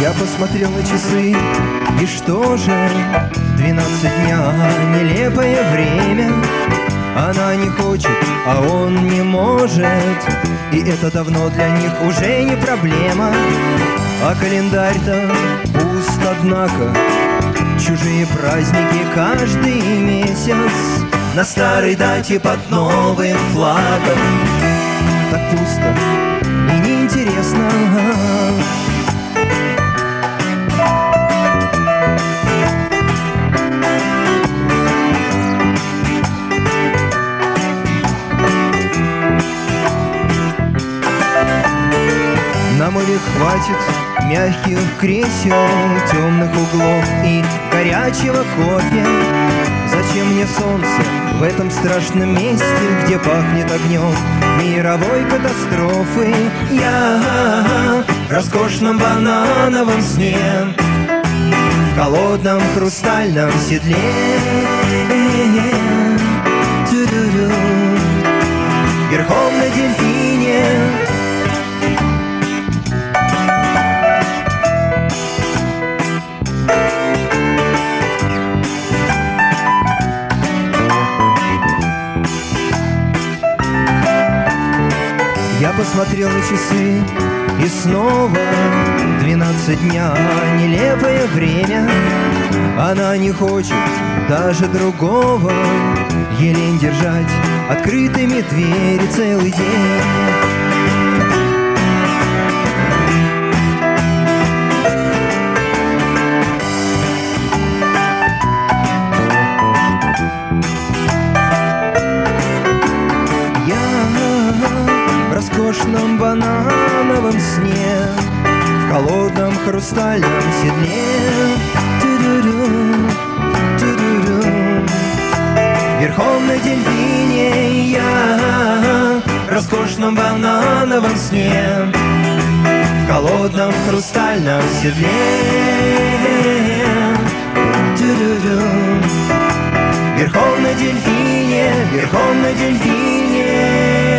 Я посмотрел на часы, и что же? 12 дня, нелепое время. Она не хочет, а он не может, и это давно для них уже не проблема. А календарь-то пуст, однако чужие праздники каждый месяц на старой дате под новым флагом. Так пусто и неинтересно. Нам их хватит мягких кресел, темных углов и горячего кофе. Зачем мне солнце в этом страшном месте, где пахнет огнем мировой катастрофы? Я в роскошном банановом сне, в холодном хрустальном седле, верхом на дельфине. Я посмотрел на часы, и снова 12 дня, нелепое время. Она не хочет даже другого, ей лень держать открытыми двери целый день. В роскошном банановом сне, в холодном хрустальном седле, верхом на дельфине. Я в роскошном банановом сне, в холодном хрустальном седле, верхом на дельфине, верхом на дельфине.